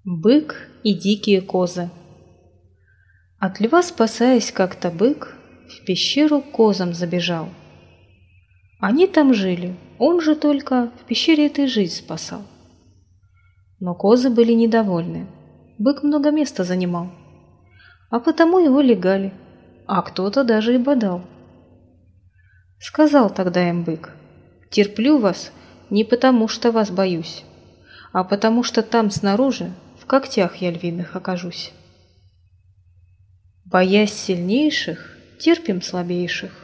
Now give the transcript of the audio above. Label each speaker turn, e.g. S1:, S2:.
S1: Бык и дикие козы. От льва спасаясь, как-то бык в пещеру к козам забежал. Они там жили, он же только в пещере этой жизнь спасал. Но козы были недовольны, бык много места занимал, а потому его легали, а кто-то даже и бодал. Сказал тогда им бык: терплю вас не потому, что вас боюсь, а потому что там снаружи в когтях я львиных окажусь. Боясь сильнейших, терпим слабейших.